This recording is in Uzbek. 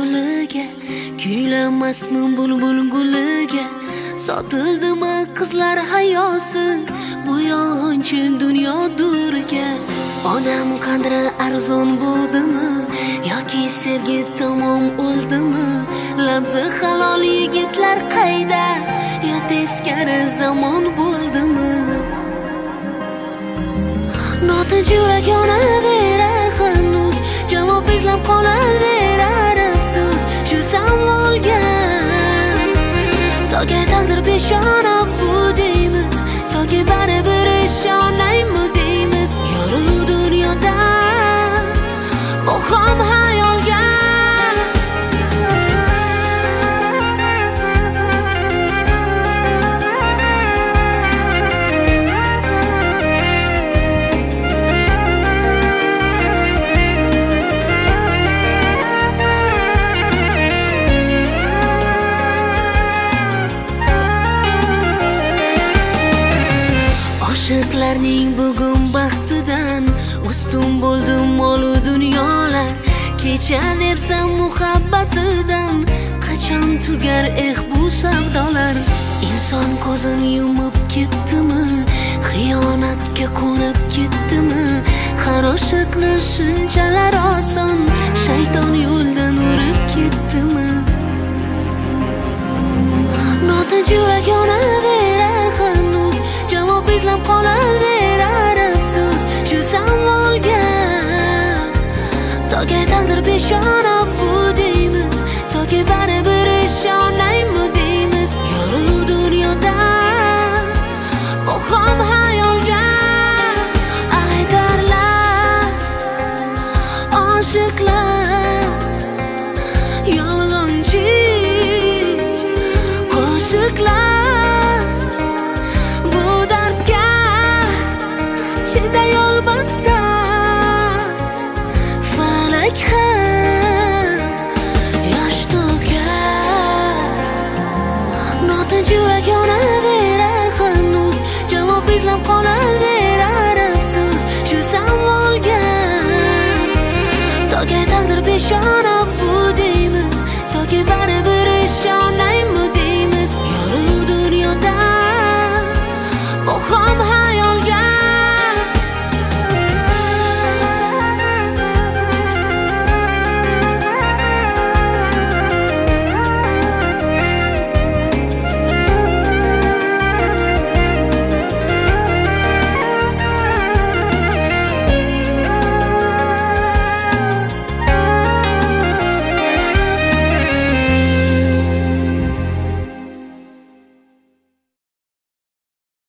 yo'liga, kuylamasmi bulbul guliga. Sotildimi qizlar hayosi bu yolg'onchi dunyo duriga. Odam qadri arzon bo'ldimi yoki sevgi tamom o'ldimi? Labzi halol yigitlar qayda, yo teskari zamon bo'ldimi? Notinch yurak yonaverar hanuz, javob izlab qolaverar afsus. Shu savolga toki taqdir peshona bu deymiz, toki baribir ishonaymi deymiz. Yorug' dunyoda bu ham hayolga. Oshiqlarning bugun baxtidan ustun bo'ldi molu dunyolar. Kechaversam muhabbatidan qachon tugar bu savdolar? Inson ko'zini yumib ketdimi, xiyonatga qo'nib ketdimi? Har oshiqni shunchalar oson shayton yo'ldan urib ketdimi? Notinch yurak yonaverar hanuz, javob izlab qolaverar afsus. Shu savolga toki taqdir peshona bu deymiz, toki baribir ishonaymi deymiz. Yorug' dunyoda bu ham hayolga. Aytarlar oshiqlar yolg'onchi qo'shiqlar, bu dardga chidayolmasdan falak ham yosh to'kar. Notinch yurak yonaverar hanuz, javob izlab qolaverar afsus. Shu savolga toki taqdir peshona bu deymiz, toki